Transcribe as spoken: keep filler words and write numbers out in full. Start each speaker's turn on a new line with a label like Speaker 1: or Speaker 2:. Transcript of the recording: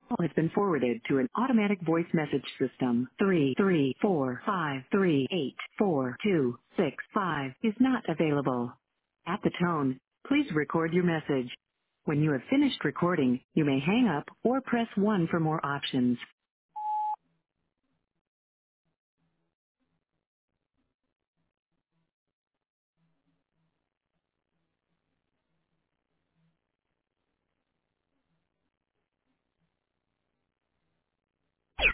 Speaker 1: call has been forwarded to an automatic voice message system. Three three four five three eight four two six five is not available. At the tone, please record your message. When you have finished recording, you may hang up or press one for more options.